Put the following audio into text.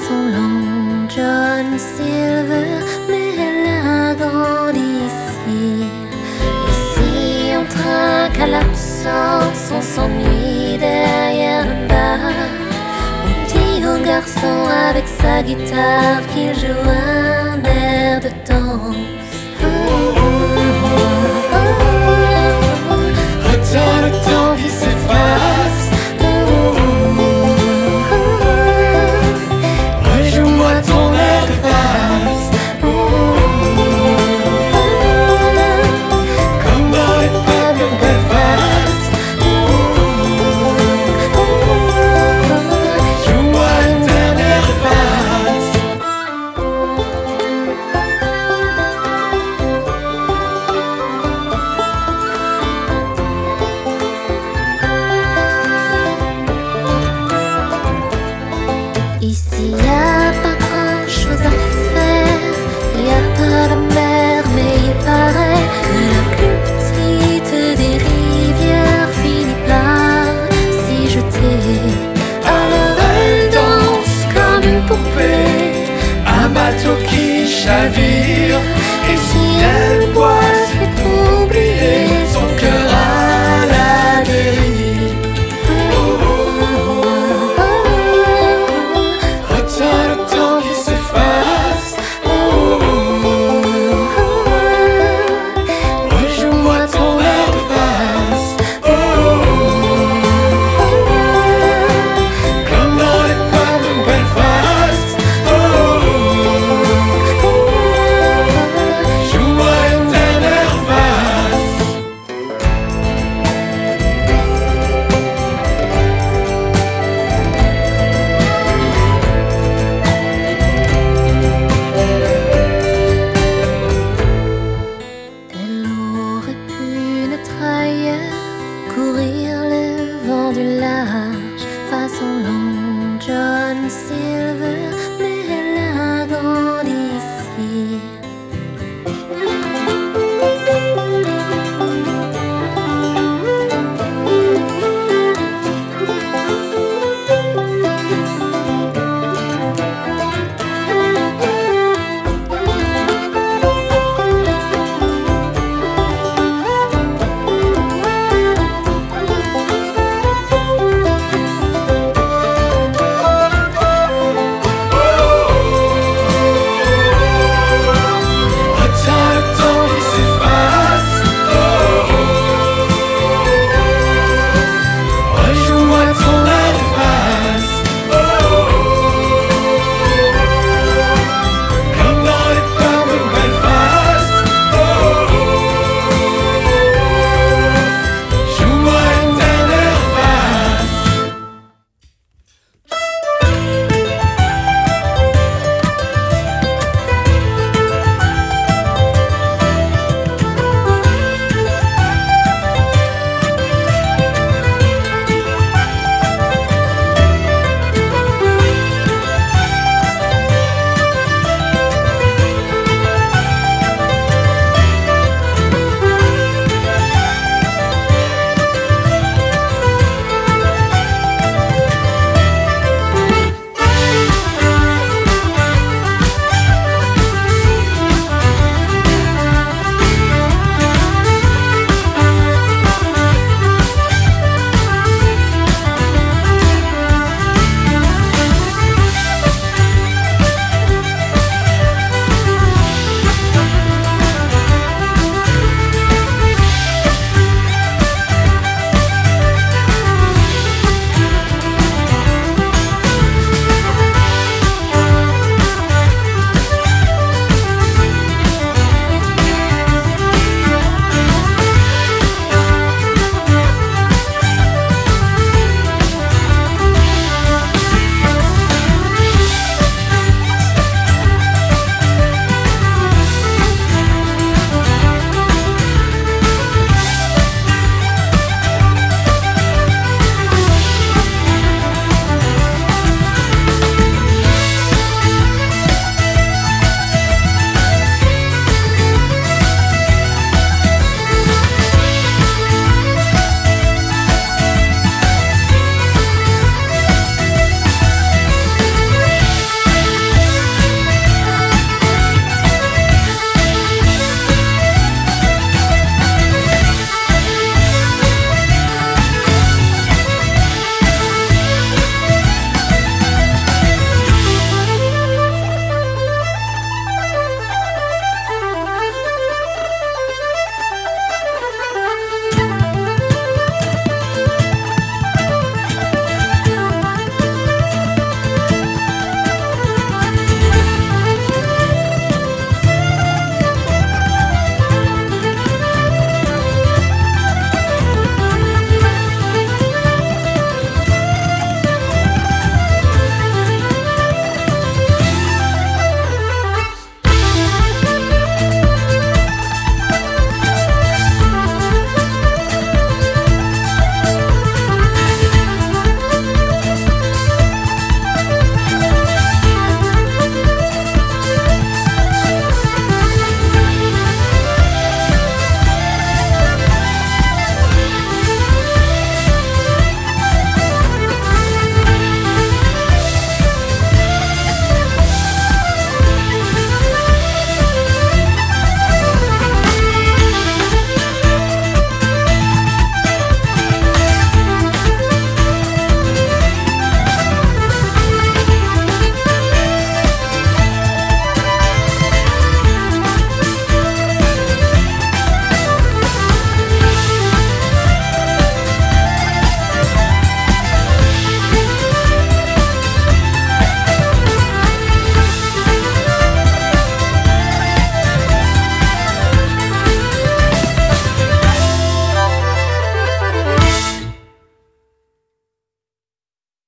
façon long John Silver, mais elle a grandi ici. Ici on trinque à l'absence, on s'ennuie derrière le bar. On dit au garçon avec sa guitare qu'il joue un air de danse. Retiens le temps qui s'efface. Rejoue-moi ton air de face. Comme dans les pubs de Belfast. Joue-moi une dernière face. Ici y'a pas grand chose à faire, y'a pas de mer, mais il paraît que la plus petite des rivières finit par s'y jeter. Alors elle danse comme une poupée, un bateau qui chavire. Et si elle boit, c'est pour oublier son cœur à la dérive. Retiens le temps qui s'efface. Rejoue-moi ton air de face. Comme dans les pubs de Belfast. Joue-moi une dernière face. Elle aurait pu naître ailleurs, courir le vent du large, façon long John Silver,